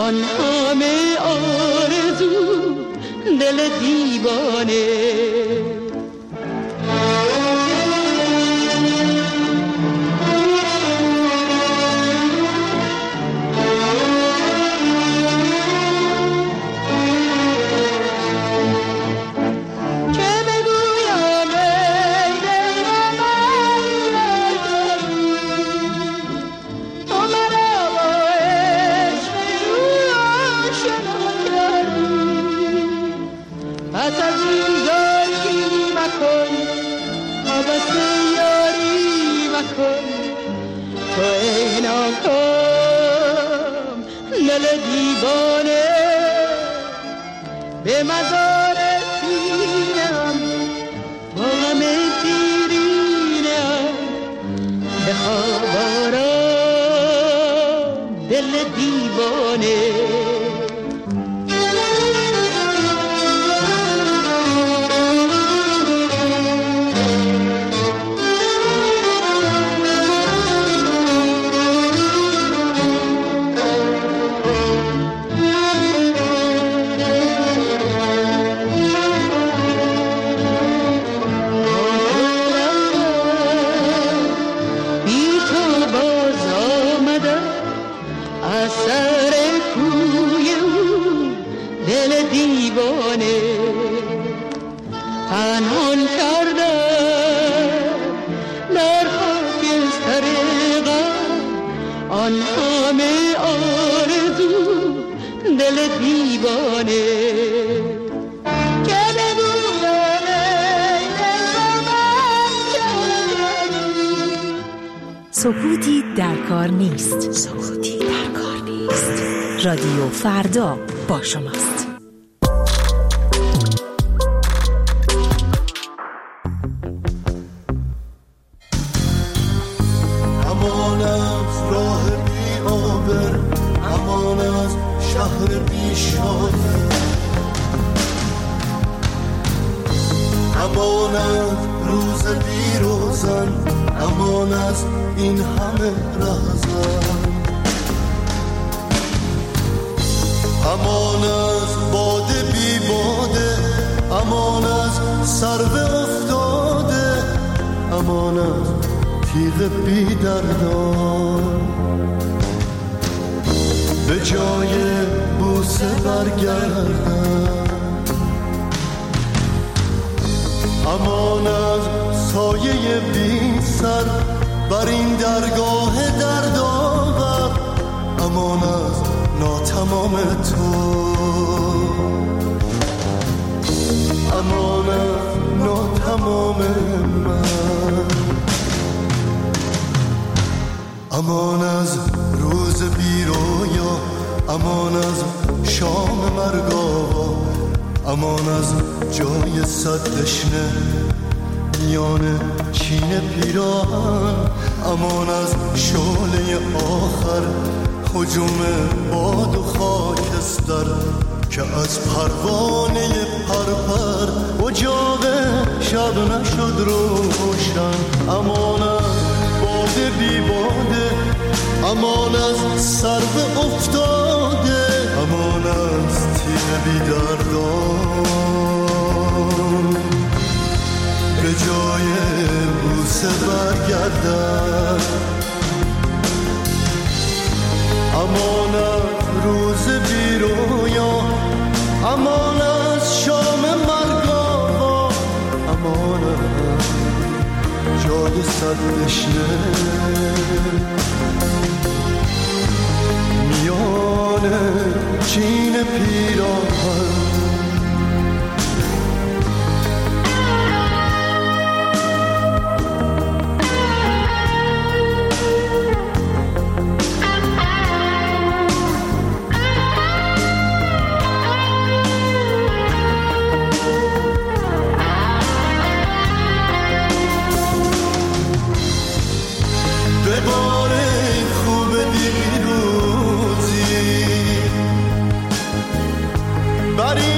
آن همه آرزو دل دیوانه. تو ای ناکام دل دیوانه، به مزار سینه‌ام با غم دیرینه‌ام بخواب آرام دل دیوانه. پنهان کردم در خاکستر غم آن همه آرزو دل دیوانه. که بگویم ای دل من سکوتی در کار نیست. سکوتی در کار نیست. رادیو فردا با شماست. روز بیروزن امان از این همه رهزن، امان از باده بی باده، امان از سرو افتاده، امان از تیغ بی دردان. به جای بوسه برگردن، امان از سایه بی سر بر این درگاه دردآور، امان از ناتمام تو، امان از ناتمام من، امان از روز بی رویا، امان از شام مرگاوا، امان از جای صد دشنه میان چین پیراهن، امان از شعله آخر هجوم باد و خاکستر که از پروانه پرپر اجاق شب نشد روشن، امان از باده بی باده، امان از سرو افتاده، امان از تیغ بی دردان. به جای بوسه برگردن، امان از روز بی رویا، امان از شام مرگاوا، امان از جای صد دشنه میان چین پیراهن. Body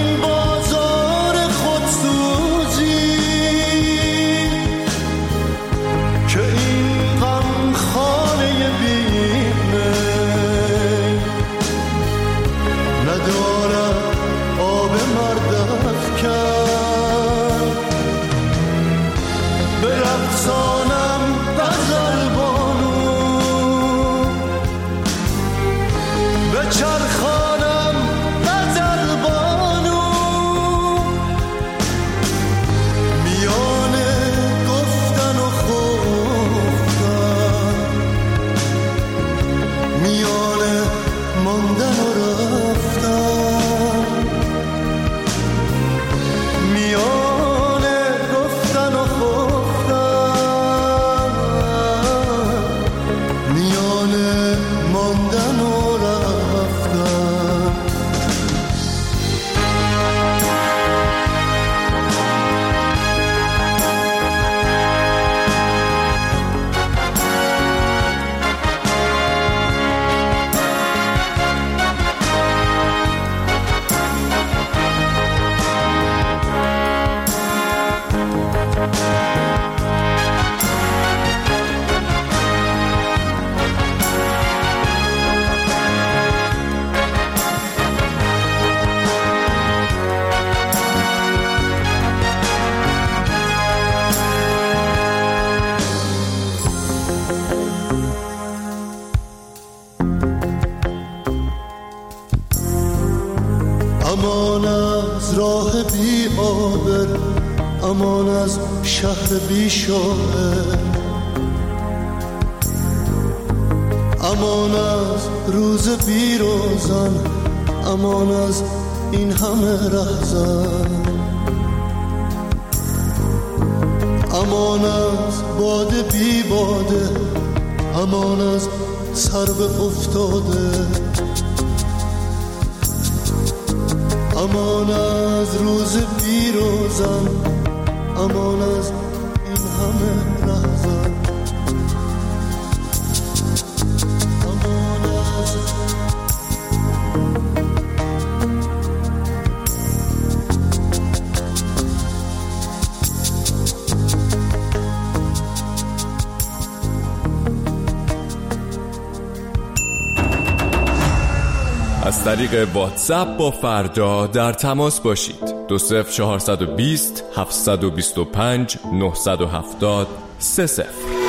از راه بی آبر، امان از شهر بی شاعر، امان از روز بی روزن، امان از این همه رهزن، امان از باده بی باده، امان از سرو افتاده، امان از روز بی روزن، امان از این همه رهزن، امان از از طریق واتساپ با فردا در تماس باشید. 20420 725 970 30.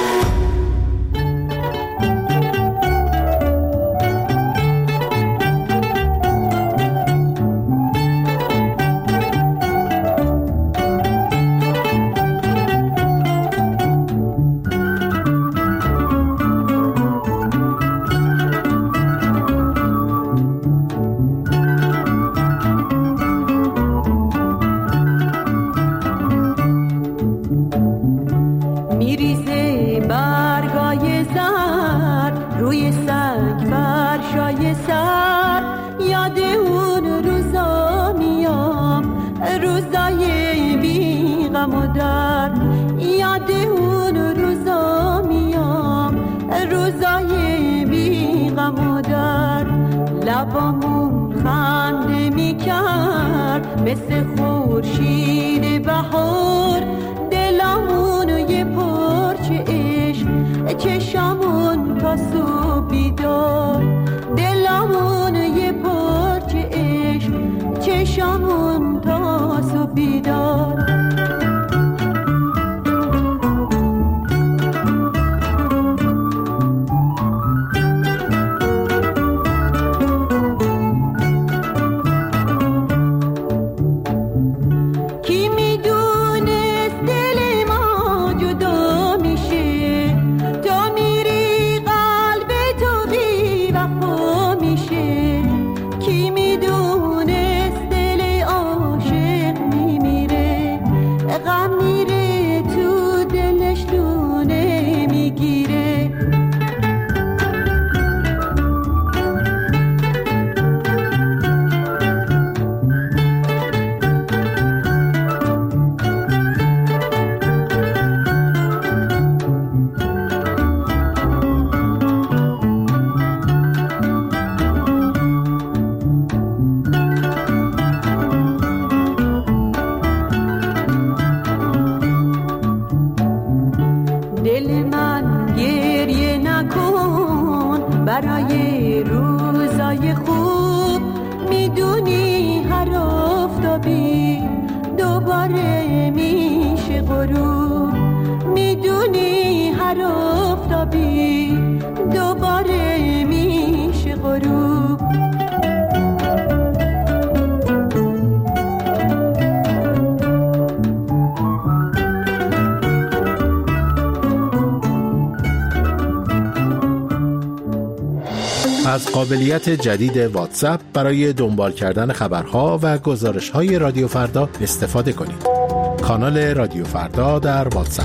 لبامون خنده میکرد مثل خورشید بهار، دلمون یه پرچه عشق، چشمون تا صبح بیدار، دلمون یه پرچه عشق، چشمون تا صبح بیدار. برای روزای خوب میدونی هر آفتابی دوباره میشه غروب، میدونی هر آفتابی دوباره میشه غروب. از قابلیت جدید واتساپ برای دنبال کردن خبرها و گزارش‌های رادیو فردا استفاده کنید. کانال رادیو فردا در واتساپ.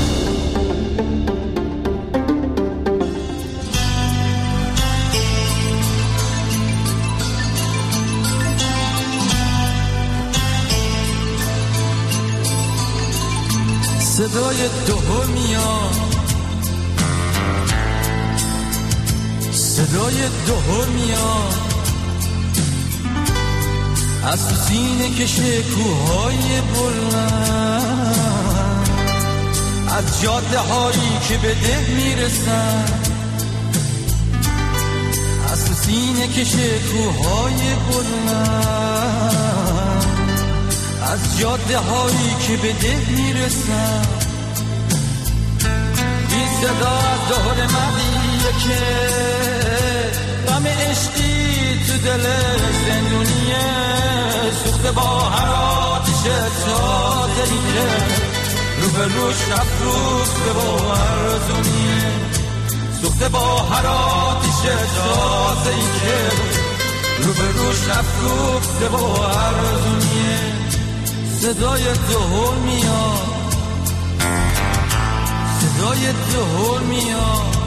صدای دومیان، صدای دومیان از تو سینه کشه کوهای بلند، از جاده هایی که به ده میرسن، از تو سینه کشه کوهای بلند، از جاده هایی که به ده میرسن. این صدا از دهل مردیه که غم عشقی تو دل زندونیه، سوخته با هر روش افروخته با ارزونیه سوخته با هر آتیش تازه ای که روش افروخته با ارزونیه صدای دهل میاد صدای دهل میاد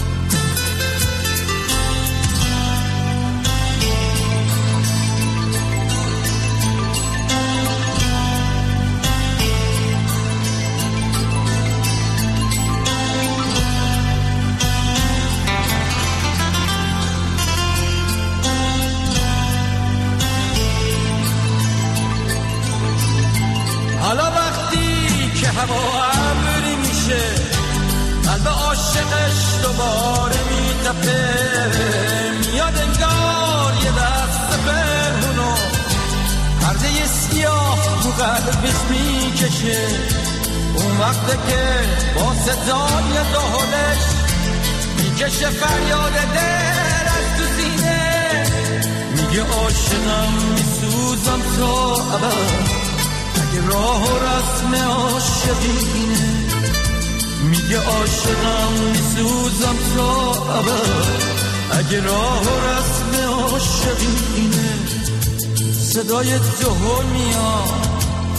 حالا وقتی که هوا ابری میشه قلب عاشقش دوباره میتپه میاد انگار یه دست پنهونو پرده سیاه تو قلبش میکشه اون وقته که با صدای دهلش میکشه فریاد دل از تو سینه میگه عاشقم میسوزم تا ابد اگه راه و رسم عاشقینه میگه عاشقم میسوزم تا ابد اگه راه و رسم عاشقینه صدای دهل میاد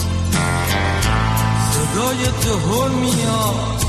صدای دهل میاد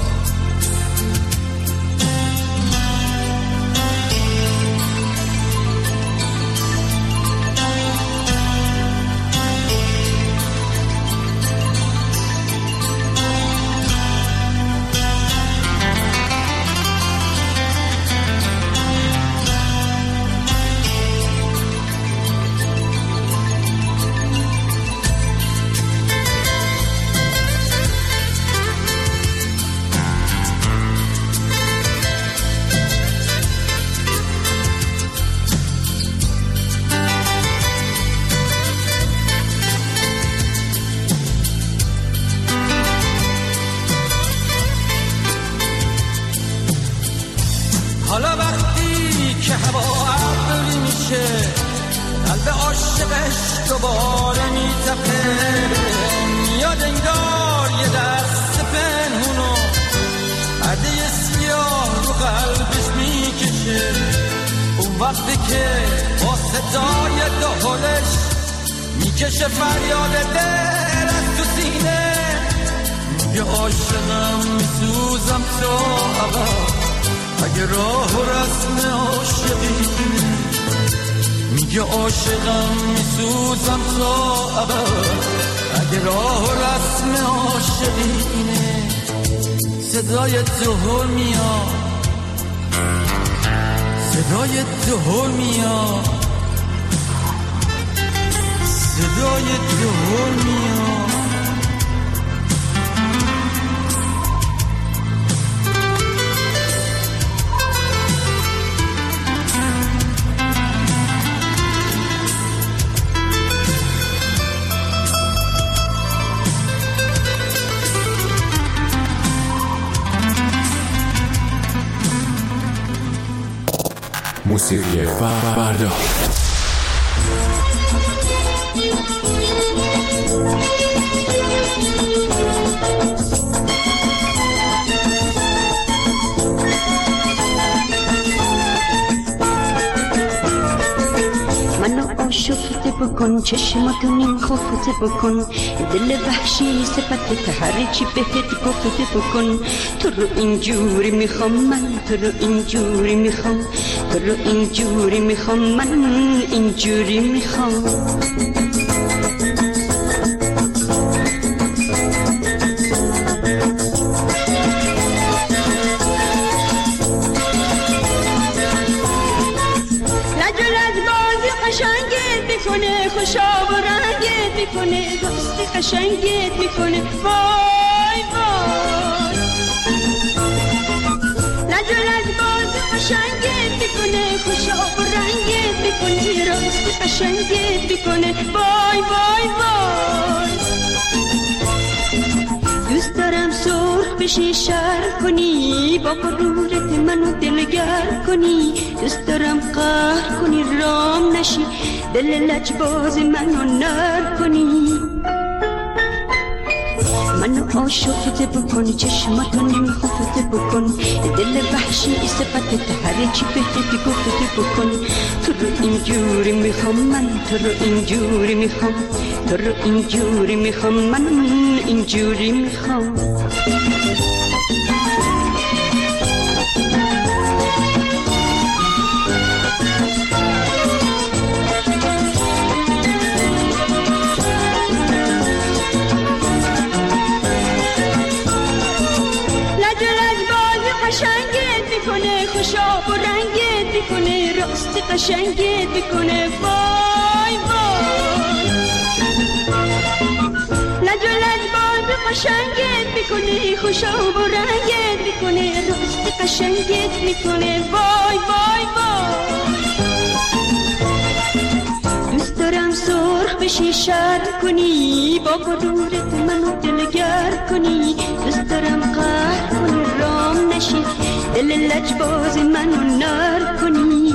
حالا وقتی که هوا ابری میشه قلب عاشقش دوباره میتپه میاد انگار یه دست پنهونو پرده سیاه رو قلبش میکشه اون وقتی که با صدای دهلش میکشه فریاد دل از تو سینه میگه عاشقم میسوزم تا ابد اگه راه و رسم عاشقینه میگه عاشقم میسوزم تا ابد اگه راه و رسم عاشقینه صدای دهل میاد صدای دهل میاد صدای دهل میاد موسیقی فردا منو آشفته بکن چشماتو نیم خفته بکن دل وحشی صفت هر چی بهت گفته بکن تو رو اینجوری میخوام من تو رو اینجوری میخوام تو رو اینجوری میخوام من اینجوری میخوام میکنه خوشا و رنگت میکنه دوست قشنگت میکنه وای وای نجل از باز قشنگت میکنه خوشا و رنگت میکنه راست قشنگت میکنه وای وای وای دوست دارم سرخ بشی شر کنی با غرورت منو دلگر کنی دوست دارم قهر کنی رام نشی دل لجباز منو نر کنی منو آشفته بکن، چشماتو نمیخفته بکن، دل وحشی صفت هر چی بهت گفته بکن. تو رو اینجوری میخوام من، تو رو اینجوری میخوام، تو رو اینجوری میخوام، من اینجوری میخوام. خوشاب و رنگت میکنه، راست قشنگت میکنه، وای وای. لج و لج باز قشنگت میکنه، خوشاب و رنگت میکنه، راست قشنگت میکنه، وای وای وای. دوست دارم سرخ بشی شر کنی، با غرورت منو دلگر کنی، دوست دارم قهر کنی رام نشی، دل لجباز منو نر کنی.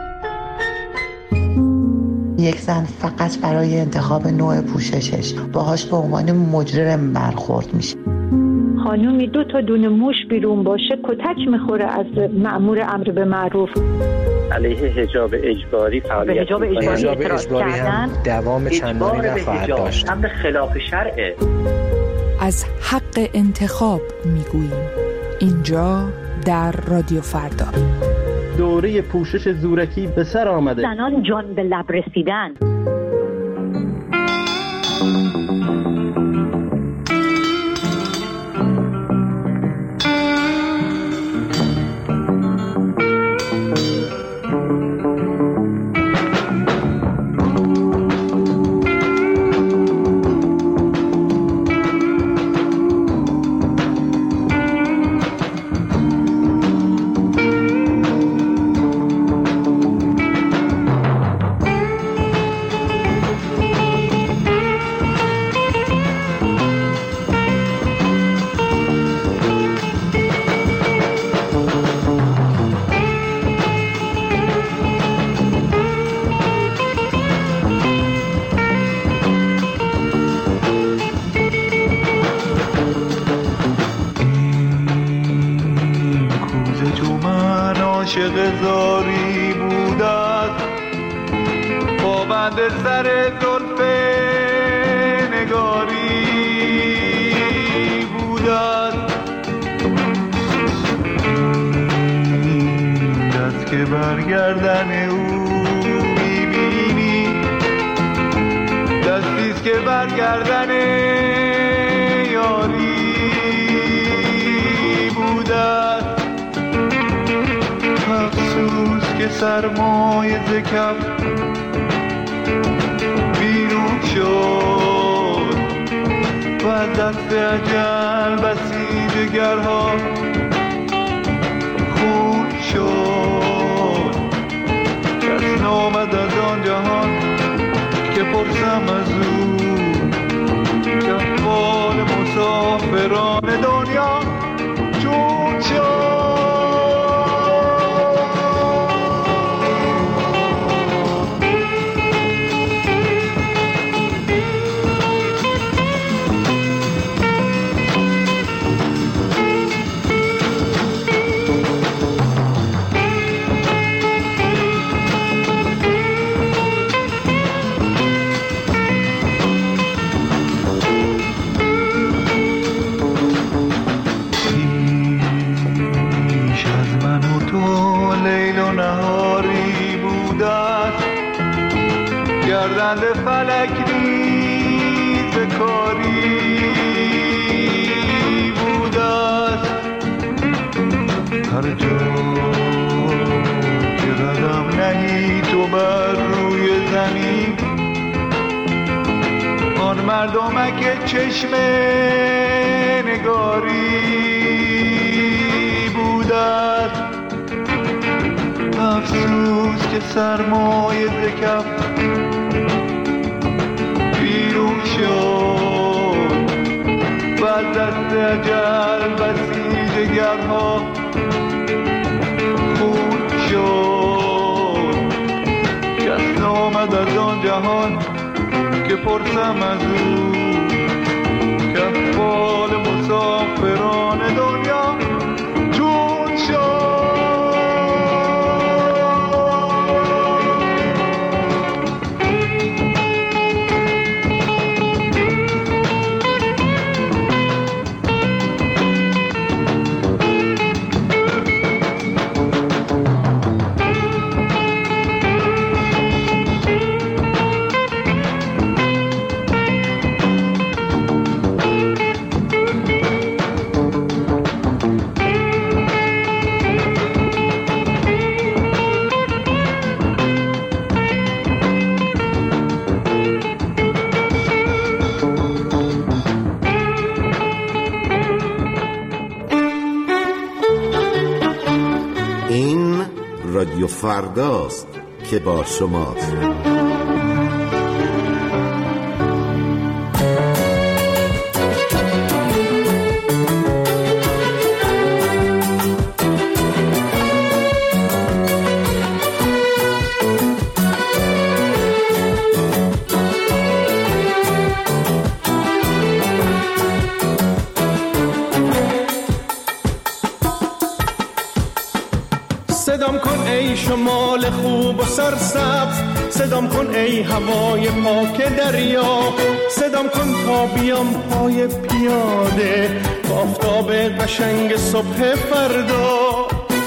یک زن فقط برای انتخاب نوع پوششش باهاش به عنوان مجرم برخورد میشه. خانومی 2 تا دونه موش بیرون باشه کتک میخوره از مأمور امر به معروف. علیه حجاب اجباری فعالیت حجاب اجباری هم دوام چندانی نخواهد داشت. امر خلاف شرعه. از حق انتخاب میگوییم اینجا در رادیو فردا. دوره پوشش زورکی به سر آمده. زنان جان به لب رسیدن. عاشق زاری بودت، پابند سر زلف نگاری بودت، دست که برگردن او میبینی، دستیست که برگردن یاری بودت. افسوس که سرمایه ز کف بیرون شد و از دست اجل بسی جگرها خون شد. کس نامد از آن جهان که پرسم از او که احوال مسافران دنیا چون شد. گردند فلک نیز کاری بودست. هر جا که قدم نهی تو بر روی زمین، آن مردمک چشم نگاری بودست. افسوس که سرمایه ز کف بیرون شد و از دست اجل بسی جگرها خون شد. کس نامد از آن جهان که پرسم از او که احوال مسافران دنیا جون شد. رادیو فرداست که با شماست. صدام کن ای شمال خوب و سرسبز، صدام کن ای هوای پاک دریا، صدام کن تا بیام پای پیاده با آفتاب قشنگ صبح فردا.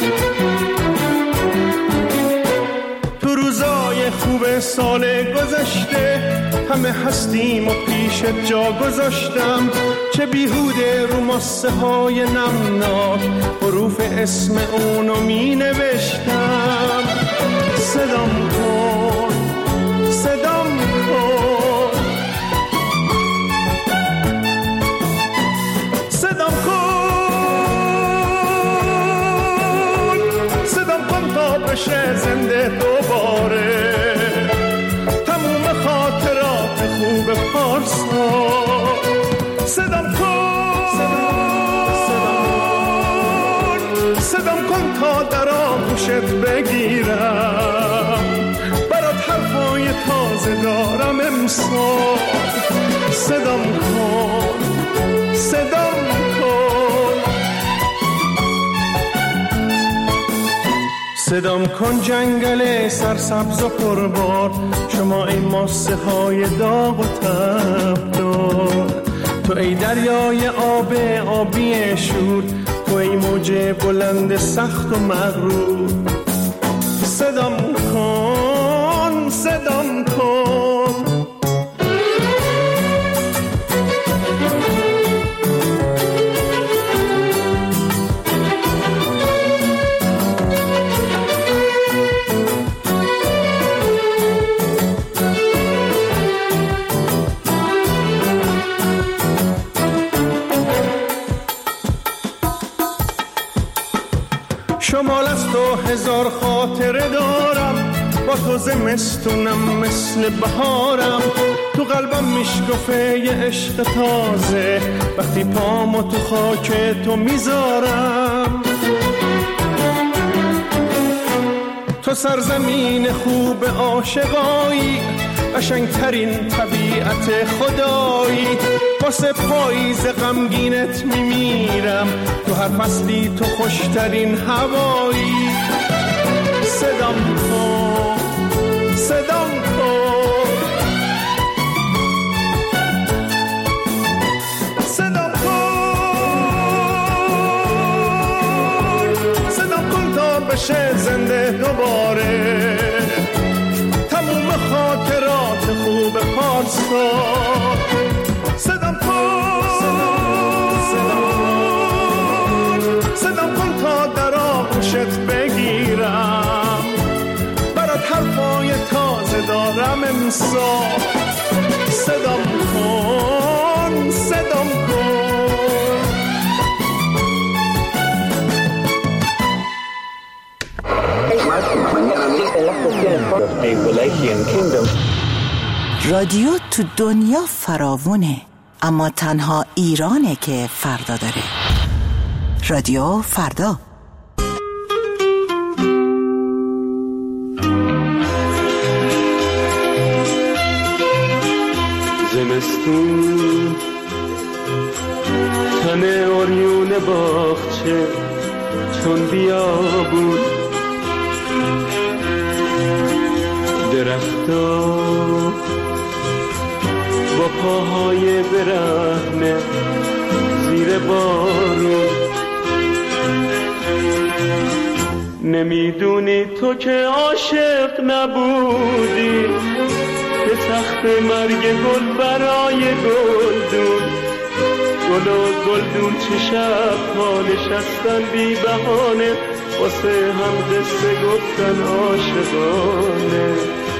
تو روزای خوب سال گذشته همه هستیم و پیشت جا گذاشتم، چه بیهوده رو ماسه های نمناک حروف اسم اونو می نوشتم. صدام کن، صدام کن، صدام کن، صدام کن تا بشه زنده دوباره تموم خاطرات خوب پارسا. صدام کن، صدام کن تا در آغوشت بگیرم، برات حرفای تازه دارم امسال. صدام کن، صدام کن، صدام کن جنگل سرسبز و پربار، شما ای ماسه های داغ و تبدار، تو ای دریای آبی شور، تو ای موج بلند سخت و مغرور. صدام کن، صدام کن، شمال از تو هزار خاطره دارم، با تو زمستونم مثل بهارم، تو قلبم میشکفه یه عشق تازه وقتی پامو تو خاک تو میذارم. تو سرزمین خوب عاشقایی، قشنگترین طبیعت خدایی، واسه پاییز غمگینت میمیرم، تو هر فصلی تو خوشترین هوایی. صدام کن، صدام کن، صدام کن، صدام کن تا بشه زنده دوباره تموم خاطرات خوب پارسا. صدام کن، صدام کن تا در آغوشت بگیرم، برات حرفای تازه دارم امسال. صدام کن، صدام کن. رادیو تو دنیا فراوونه، اما تنها ایرانه که فردا داره. رادیو فردا. زمستون تن اوریون باغچه چون بیابون، درختا با پاهای برهنه زیر بارون. نمیدونی تو که عاشق نبودی، به تخت مرگ گل برای گلدون، گل و گلدون چه شب‌ها نشستن بی بهانه، واسه هم قصه گفتن عاشقانه.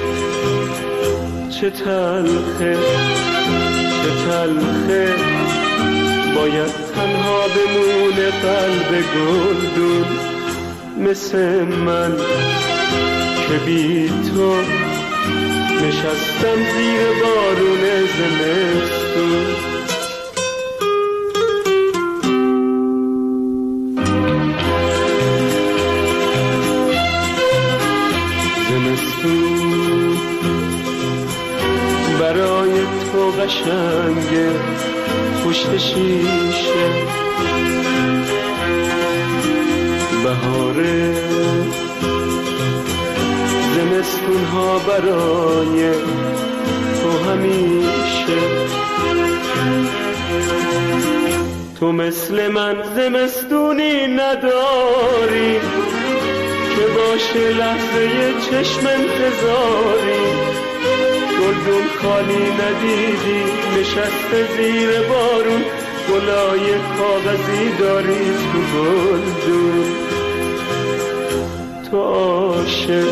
چه تلخه چه تلخه باید تنها بمونه قلب گلدون، مثل من که بی تو نشستم زیر بارون زمستون. زمستون برای تو قشنگه پشت شیشه، بهاره زمستون ها برای تو همیشه. تو مثل من زمستونی نداری که باشه لحظه چشم انتظاری، گلدون خالی ندیدی نشسته زیر بارون، گلای کاغذی داری تو گلدون. تو عاشق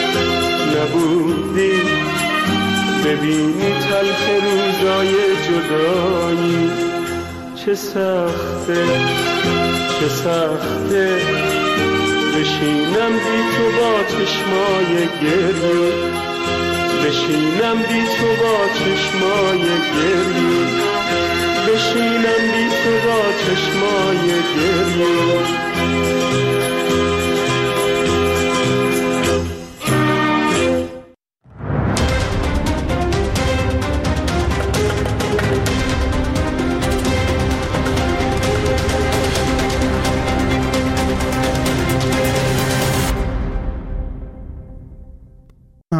نبودی ببینی تلخ روزای جدایی، چه سخته چه سخته بشینم بی تو با چشمای گریه، بشینم بی تو با چشمای گریه، بشینم بی تو با چشمای گریه.